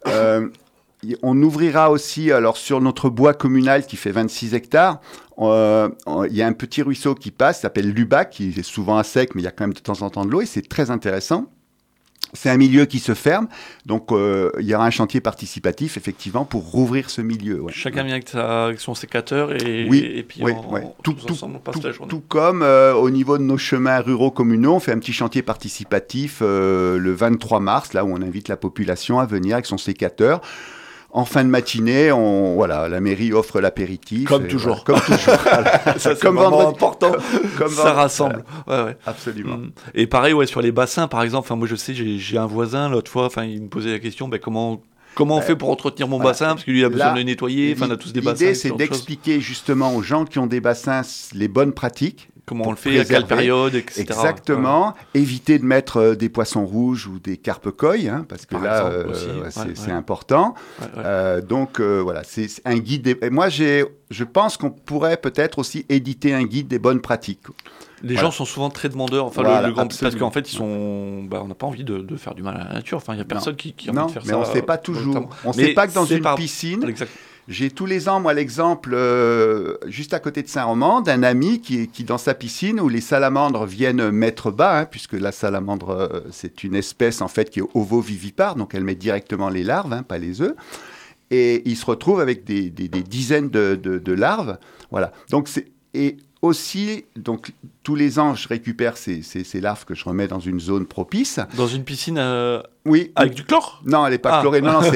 On ouvrira aussi, alors sur notre bois communal qui fait 26 hectares, il y a un petit ruisseau qui passe, qui s'appelle Lubac, qui est souvent à sec, mais il y a quand même de temps en temps de l'eau, et c'est très intéressant. c'est un milieu qui se ferme, donc il y aura un chantier participatif, effectivement, pour rouvrir ce milieu. Ouais. Chacun vient avec son sécateur et puis tous ensemble, on passe la journée. Tout comme au niveau de nos chemins ruraux communaux, on fait un petit chantier participatif le 23 mars, là où on invite la population à venir avec son sécateur. En fin de matinée, la mairie offre l'apéritif. Comme toujours. Voilà, comme toujours. Ça, c'est comme vraiment important. Comme ça rassemble. Ouais. Absolument. Et pareil, sur les bassins, par exemple. Moi, je sais, j'ai un voisin l'autre fois. Il me posait la question, comment on fait pour entretenir mon bassin, parce que lui, il a besoin de le nettoyer. On a tous des bassins. L'idée, c'est d'expliquer justement aux gens qui ont des bassins les bonnes pratiques. Comment on le fait, à quelle période, etc. Exactement. Ouais. Éviter de mettre des poissons rouges ou des carpe-coï, parce que par là, c'est important. Donc, voilà, c'est un guide. Moi, je pense qu'on pourrait peut-être aussi éditer un guide des bonnes pratiques. Les gens sont souvent très demandeurs, parce qu'en fait, on n'a pas envie de faire du mal à la nature. Il n'y a personne qui a envie de faire ça. Mais on ne sait pas toujours. On ne sait pas que dans une piscine... Exactement. J'ai tous les ans, moi, l'exemple, juste à côté de Saint-Roman, d'un ami qui dans sa piscine, où les salamandres viennent mettre bas, puisque la salamandre, c'est une espèce, en fait, qui est ovovivipare, donc elle met directement les larves, pas les œufs. Et il se retrouve avec des dizaines de larves. Voilà. Donc, et aussi, donc, tous les ans, je récupère ces larves que je remets dans une zone propice. Dans une piscine oui. Avec du chlore ? Non, elle n'est pas chlorée. Non,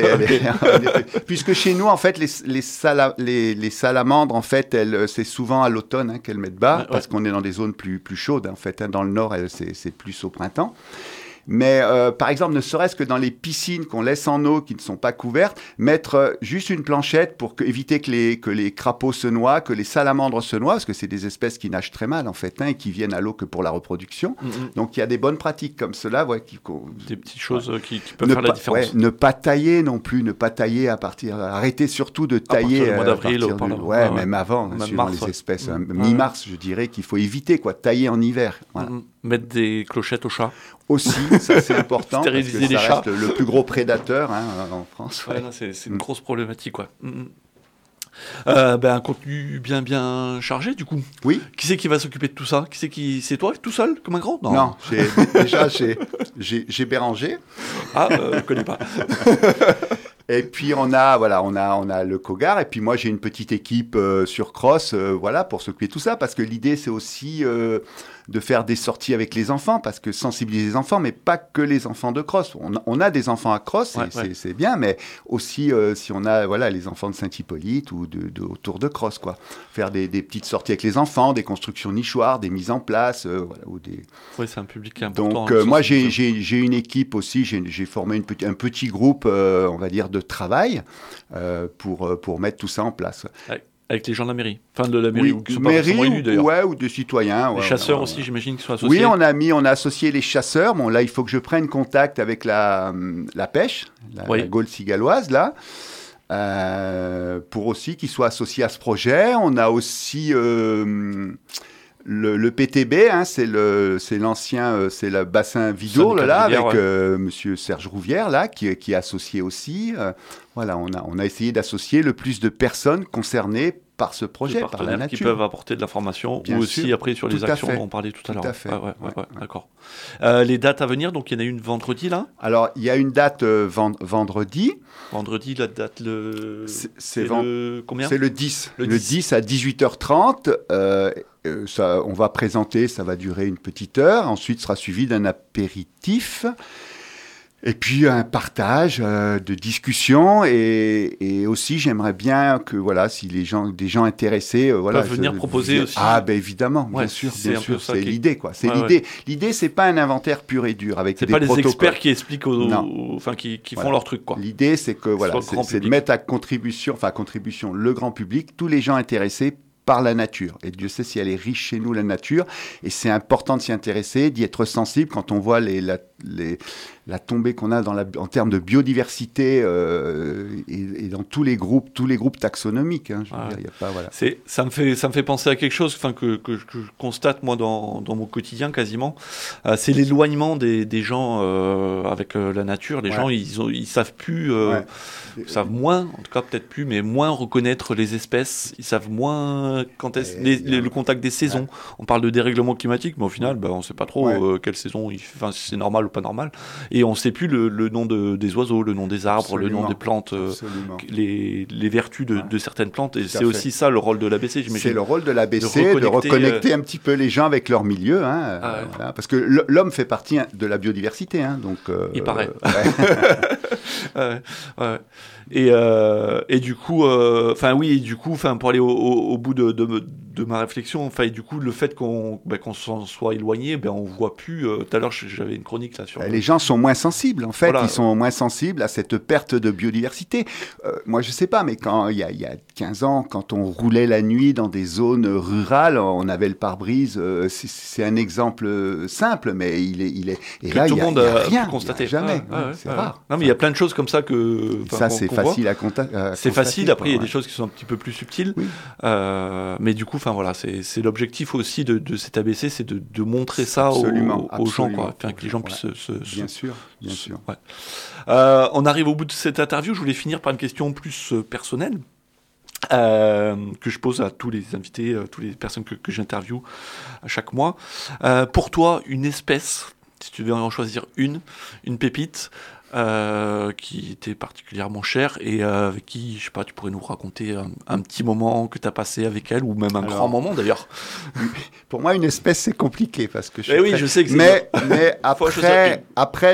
puisque chez nous, en fait, les salamandres, en fait, c'est souvent à l'automne qu'elles mettent bas, parce qu'on est dans des zones plus chaudes, en fait. Dans le nord, c'est plus au printemps. Mais par exemple, ne serait-ce que dans les piscines qu'on laisse en eau, qui ne sont pas couvertes, mettre juste une planchette pour éviter que les crapauds se noient, que les salamandres se noient, parce que c'est des espèces qui nagent très mal en fait, et qui viennent à l'eau que pour la reproduction. Donc il y a des bonnes pratiques comme cela. Des petites choses qui peuvent faire la différence. Ne pas tailler non plus, ne pas tailler arrêtez surtout de tailler à partir du mois d'avril. même avant, même suivant les espèces. Mi-mars, je dirais qu'il faut éviter, tailler en hiver. Voilà. Mettre des clochettes aux chats. Aussi, ça c'est important, parce que les ça chats. reste le plus gros prédateur en France. C'est une grosse problématique. Un contenu bien chargé, du coup. Oui. Qui c'est qui va s'occuper de tout ça ? C'est toi, tout seul, comme un grand ? Non, j'ai Béranger. Je ne connais pas. Et puis on a le Cogar, et puis moi j'ai une petite équipe sur Cross, pour s'occuper de tout ça, parce que l'idée c'est aussi de faire des sorties avec les enfants, parce que sensibiliser les enfants, mais pas que les enfants de Cross. On a des enfants à Cross, c'est bien, mais aussi si on a les enfants de Saint-Hippolyte ou autour de Cross, faire des petites sorties avec les enfants, des constructions nichoirs, des mises en place, ou des. Oui, c'est un public qui est important. Donc moi j'ai une équipe aussi, j'ai formé un petit groupe, on va dire de travail pour mettre tout ça en place. Avec les gens de la mairie, de la mairie, ou qui sont pas forcément élus d'ailleurs. Ou des citoyens. Les chasseurs aussi, j'imagine, qui sont associés. Oui, on a associé les chasseurs. Bon, là, il faut que je prenne contact avec la pêche, la Gaule cigaloise, là, pour aussi qu'ils soient associés à ce projet. On a aussi le PTB, c'est l'ancien, c'est le bassin Vidourle, là, avec monsieur Serge Rouvière, là, qui est associé aussi. On a essayé d'associer le plus de personnes concernées par ce projet, par la nature. Qui peuvent apporter de l'information, ou aussi après sur les actions dont on parlait tout à l'heure. Tout à fait. D'accord. Les dates à venir, donc il y en a une vendredi, là ? Alors, il y a une date vendredi. Vendredi, la date, combien ? C'est le 10. Le 10 à 18h30. On va présenter, ça va durer une petite heure. Ensuite, sera suivi d'un apéritif. Et puis un partage de discussion, et aussi j'aimerais bien que si des gens intéressés peuvent venir proposer aussi. Évidemment, bien sûr, c'est l'idée L'idée c'est pas un inventaire pur et dur avec des protocoles. C'est pas les experts qui expliquent qui font leur truc L'idée c'est que c'est de mettre à contribution le grand public, tous les gens intéressés par la nature. Et Dieu sait si elle est riche chez nous, la nature. Et c'est important de s'y intéresser, d'y être sensible quand on voit la tombée qu'on a en termes de biodiversité et dans tous les groupes taxonomiques. Y a pas, ça me fait penser à quelque chose que je constate moi dans mon quotidien quasiment. C'est l'éloignement des gens avec la nature. Les gens, ils savent plus, savent moins, en tout cas peut-être plus, mais moins reconnaître les espèces. Ils savent moins quand le contact des saisons. On parle de dérèglement climatique, mais au final, on ne sait pas trop quelle saison. C'est normal ou pas normal. Et on ne sait plus le nom des oiseaux, le nom des arbres, Absolument. le nom des plantes, Absolument. les vertus de certaines plantes. Et Tout à c'est fait. aussi ça le rôle de l'ABC, j'imagine. C'est le rôle de l'ABC, de reconnecter un petit peu les gens avec leur milieu. Hein, voilà, parce que l'homme fait partie de la biodiversité. Hein, donc, il paraît. Ouais. Et du coup, pour aller au bout de ma réflexion, et du coup, le fait qu'on s'en soit éloigné, on voit plus. Tout à l'heure, j'avais une chronique là sur. Les gens sont moins sensibles, en fait. Voilà. Ils sont moins sensibles à cette perte de biodiversité. Moi, je sais pas, mais il y a 15 ans, quand on roulait la nuit dans des zones rurales, on avait le pare-brise. C'est un exemple simple, mais il est. Et que là, tout il le monde y a a rien. pu constater. Jamais. C'est rare. Non, mais il y a plein de choses comme ça que. Ça, c'est facile à constater. C'est facile. Après, il y a des choses qui sont un petit peu plus subtiles. Oui. Mais du coup, voilà, c'est l'objectif aussi de cet ABC, c'est de montrer ça Absolument, aux gens, absolument. quoi. Enfin, que les gens puissent Bien sûr, bien sûr. Ouais. On arrive au bout de cette interview. Je voulais finir par une question plus personnelle. Que je pose à tous les invités, toutes les personnes que j'interviewe à chaque mois. Pour toi, une espèce, si tu devais en choisir une pépite qui était particulièrement chère et avec qui, je sais pas, tu pourrais nous raconter un petit moment que tu as passé avec elle, ou même un grand moment d'ailleurs. Pour moi, une espèce, c'est compliqué parce que je sais que c'est mais après,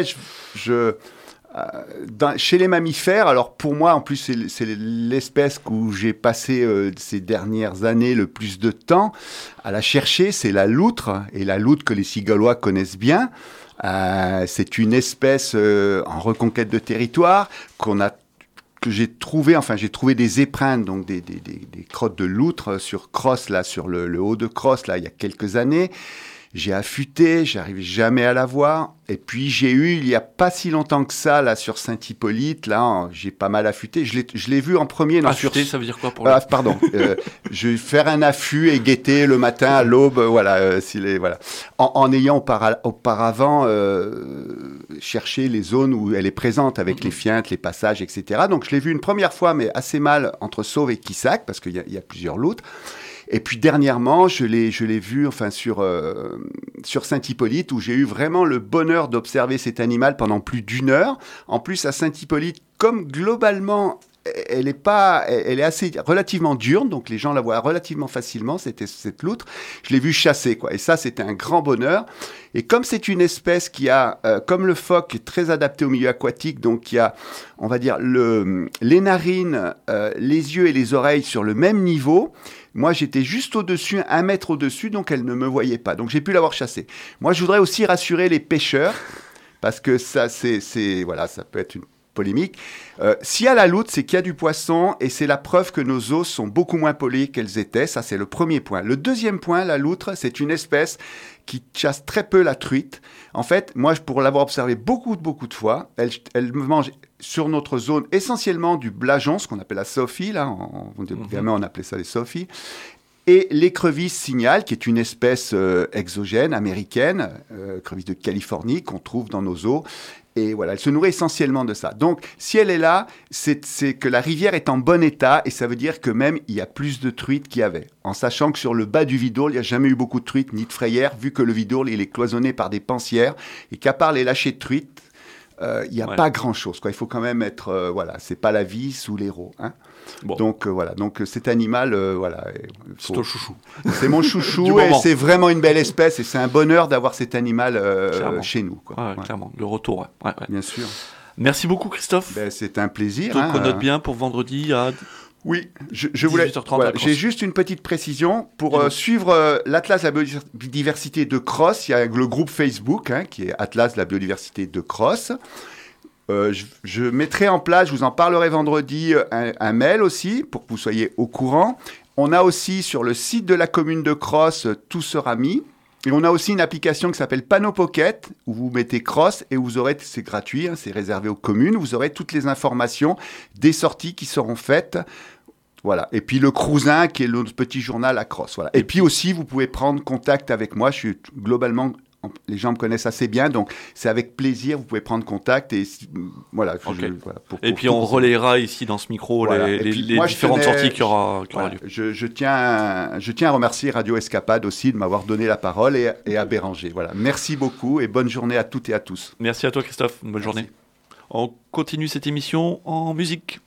chez les mammifères, alors pour moi, en plus, c'est l'espèce où j'ai passé ces dernières années le plus de temps à la chercher, c'est la loutre, et la loutre que les Cigalois connaissent bien. C'est une espèce en reconquête de territoire que j'ai trouvé, j'ai trouvé des épreintes, donc des crottes de loutre sur Cross, là, sur le haut de Cross, là, il y a quelques années. J'ai affûté, j'arrivais jamais à la voir. Et puis j'ai eu, il y a pas si longtemps que ça, là, sur Saint-Hippolyte, là, j'ai pas mal affûté. Je l'ai vu en premier. Affûté, ça veut dire quoi pour pardon. Je vais faire un affût et guetter le matin à l'aube, voilà. En ayant auparavant cherché les zones où elle est présente avec les fientes, les passages, etc. Donc je l'ai vu une première fois, mais assez mal entre Sauve et Quissac, parce qu'il y a plusieurs loutres. Et puis dernièrement, je l'ai vu sur Saint-Hippolyte, où j'ai eu vraiment le bonheur d'observer cet animal pendant plus d'1 heure. En plus, à Saint-Hippolyte, comme globalement, elle est assez relativement diurne, donc les gens la voient relativement facilement, cette loutre. Je l'ai vu chasser, quoi. Et ça, c'était un grand bonheur. Et comme c'est une espèce qui a, comme le phoque, très adapté au milieu aquatique, donc qui a, on va dire, les narines, les yeux et les oreilles sur le même niveau. Moi, j'étais juste au-dessus, 1 mètre au-dessus, donc elle ne me voyait pas. Donc, j'ai pu l'avoir chassée. Moi, je voudrais aussi rassurer les pêcheurs, parce que ça, voilà, ça peut être une polémique. S'il y a la loutre, c'est qu'il y a du poisson, et c'est la preuve que nos eaux sont beaucoup moins polluées qu'elles étaient. Ça, c'est le premier point. Le deuxième point, la loutre, c'est une espèce qui chasse très peu la truite. En fait, moi, pour l'avoir observé beaucoup de fois, elle mange sur notre zone essentiellement du blason, ce qu'on appelle la sophie, là, gamin, on appelait ça les sophies, et l'écrevisse signale, qui est une espèce exogène américaine, écrevisse de Californie, qu'on trouve dans nos eaux. Et voilà, elle se nourrit essentiellement de ça. Donc, si elle est là, c'est que la rivière est en bon état, et ça veut dire que même il y a plus de truites qu'il y avait. En sachant que sur le bas du Vidourle, il n'y a jamais eu beaucoup de truites ni de frayères, vu que le Vidourle, il est cloisonné par des pensières, et qu'à part les lâchers de truites, il n'y a pas grand-chose, quoi. Il faut quand même être... c'est pas la vis ou l'héros, hein. Bon. Donc cet animal, c'est ton chouchou. C'est mon chouchou et c'est vraiment une belle espèce et c'est un bonheur d'avoir cet animal chez nous, quoi. Clairement, le retour. Ouais. Bien sûr. Merci beaucoup, Christophe. C'est un plaisir. Donc on note bien pour vendredi à... Oui, je voulais. 18h30 j'ai juste une petite précision pour suivre l'Atlas de la biodiversité de Cross. Il y a le groupe Facebook qui est Atlas de la biodiversité de Cross. Je mettrai en place, je vous en parlerai vendredi, un mail aussi pour que vous soyez au courant. On a aussi sur le site de la commune de Cross, tout sera mis. Et on a aussi une application qui s'appelle Panneau Pocket, où vous mettez Cross et vous aurez, c'est gratuit, c'est réservé aux communes, vous aurez toutes les informations des sorties qui seront faites. Voilà. Et puis le Cruisin, qui est notre petit journal à Cross. Voilà. Et puis aussi, vous pouvez prendre contact avec moi. Je suis globalement les gens me connaissent assez bien, donc c'est avec plaisir, vous pouvez prendre contact et voilà. Okay. Pour et puis on relayera ici dans ce micro les différentes sorties qu'il y aura lieu. Je tiens à remercier Radio Escapade aussi de m'avoir donné la parole et à Béranger. Voilà. Merci beaucoup et bonne journée à toutes et à tous. Merci à toi Christophe, bonne journée. On continue cette émission en musique.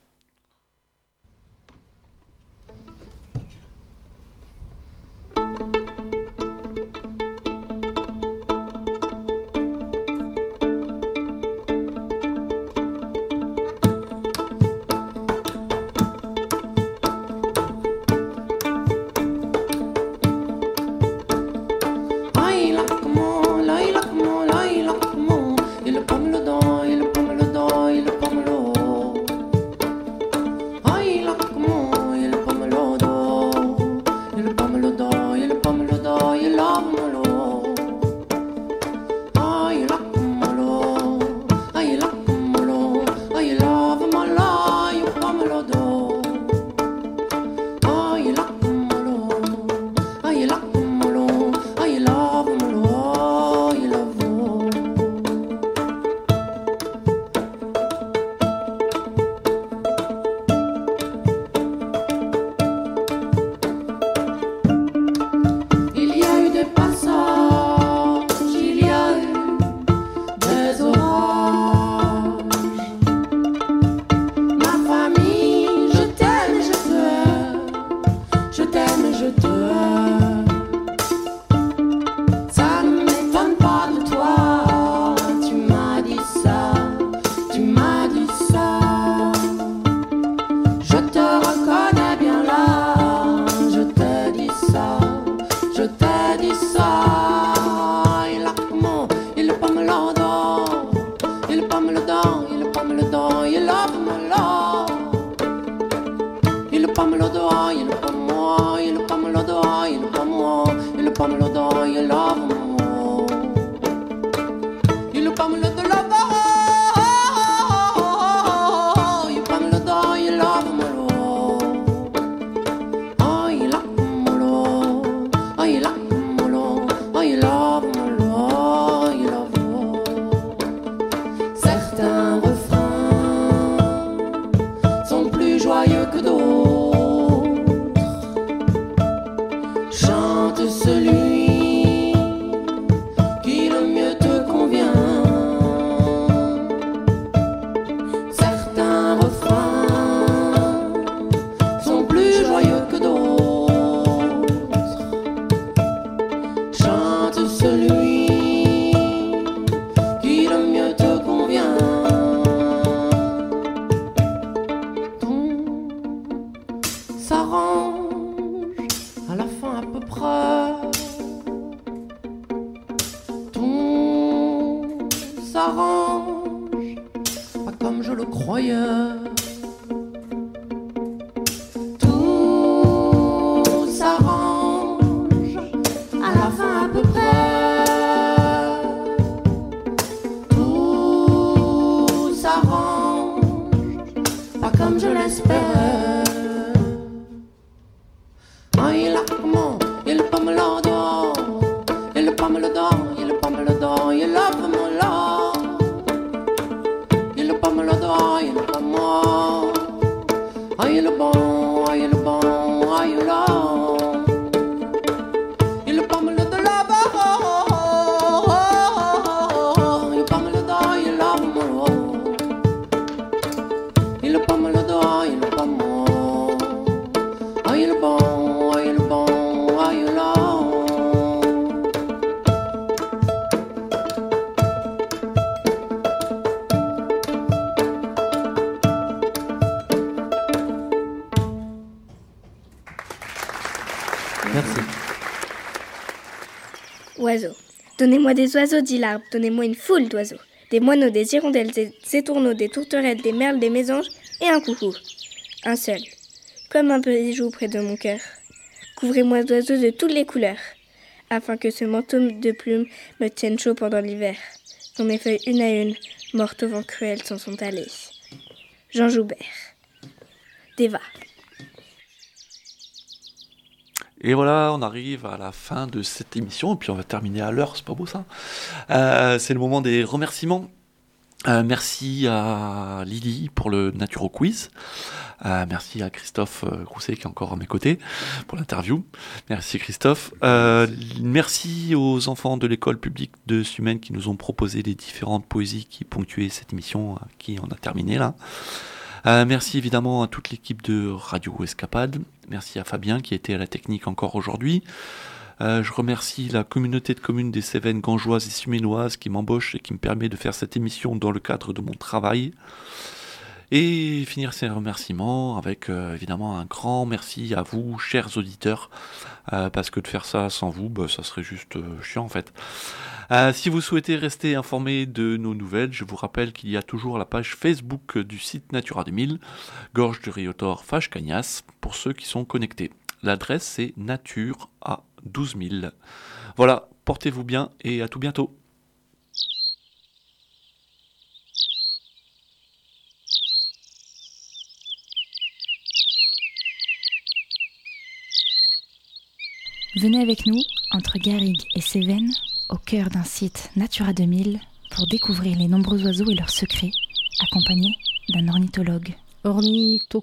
Oiseaux. Donnez-moi des oiseaux, dit l'arbre, donnez-moi une foule d'oiseaux. Des moineaux, des hirondelles, des étourneaux, des tourterelles, des merles, des mésanges et un coucou. Un seul, comme un bijou près de mon cœur. Couvrez-moi d'oiseaux de toutes les couleurs, afin que ce manteau de plumes me tienne chaud pendant l'hiver, quand mes feuilles une à une, mortes au vent cruel, s'en sont allées. Jean Joubert. Deva. Et voilà, on arrive à la fin de cette émission, et puis on va terminer à l'heure, c'est pas beau ça. C'est le moment des remerciements. Merci à Lily pour le Naturo Quiz. Merci à Christophe Grousset qui est encore à mes côtés pour l'interview. Merci Christophe. Merci aux enfants de l'école publique de Sumène qui nous ont proposé les différentes poésies qui ponctuaient cette émission qui en a terminé là. Merci évidemment à toute l'équipe de Radio Escapade. Merci à Fabien qui était à la technique encore aujourd'hui. Je remercie la communauté de communes des Cévennes gangeoises et suménoises qui m'embauche et qui me permet de faire cette émission dans le cadre de mon travail. Et finir ces remerciements avec évidemment un grand merci à vous, chers auditeurs, parce que de faire ça sans vous, ça serait juste chiant en fait. Si vous souhaitez rester informé de nos nouvelles, je vous rappelle qu'il y a toujours la page Facebook du site Natura 2000, Gorge du Riotor Fage Cagnas, pour ceux qui sont connectés. L'adresse c'est Nature à 12 000. Voilà, portez-vous bien et à tout bientôt. Venez avec nous, entre Garrigues et Cévennes, au cœur d'un site Natura 2000, pour découvrir les nombreux oiseaux et leurs secrets, accompagnés d'un ornithologue. Ornitho quoi ?